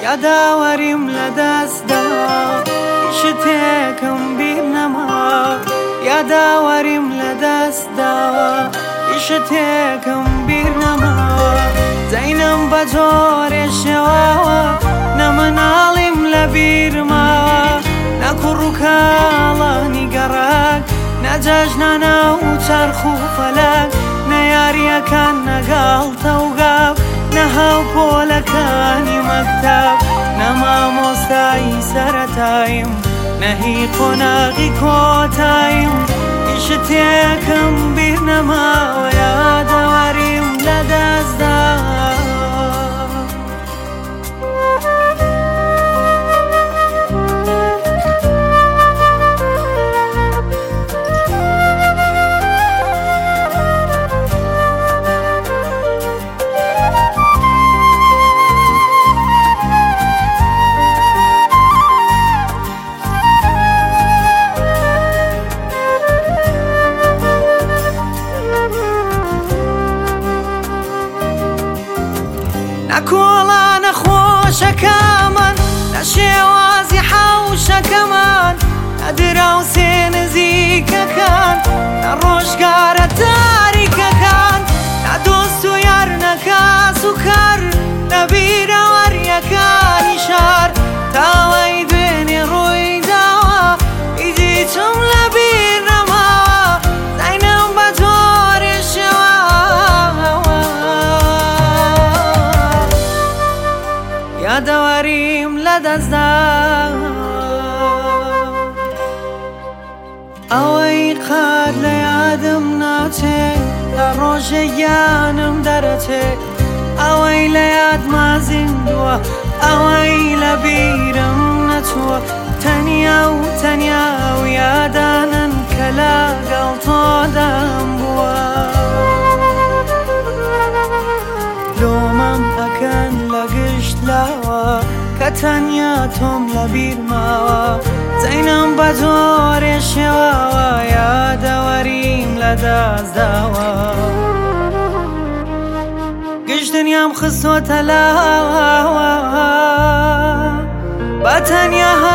یاداوەریم لە دەستدا شتێکم بیر نەما یاداوەریم لە دەستداوە شتێکم بیر نەماوە زەینم بە جۆرێ شێواوە نەمناڵیم لە بیرماوە نەکوڕ و کاڵانی گەڕاک نەجەژنانە و چەرخ و فەلەک نەیاریەکان نەگاڵتە و گاو نەهاو پۆلەکانی مەکتەب نەمامۆستایی سەرەتاییم نەهی قۆناغی کۆتاییم شتێکم بیر نەماوە یاداوەریم لە دەستدا نەکۆڵانە خۆشەکەمان نەشێوازی حەوشەکەمان نەدراوسێ نزیکەکان نەڕۆژگارە تاریکەکان نەدۆست و یار نەکاس و کار نەبیرەوەریەکانی شار تاوای دوێنێ ڕووی داوە ئیدی چۆم لە بیر نەماوە زەینم بە جۆرێ شێواوە یاداوەریم لە دەستدا ئەوەی قەت لە یادم ناچێ لە ڕۆژێ یانم دەرەچێ ئەوەی لە یادما زیندووە ئەوەی لە بیرم نەچووە تەنیا و تەنیا و یادانن کە لەگەڵ تۆدام بووە لۆمەم ئەکەن لە گشت لاوە کە تەنیا تۆم لە بیرماوە زەینم بە جۆرێ شێواوە یاداوەریم لە دەستداوە گشت دنیام خستۆتە لاوە بە تەنیا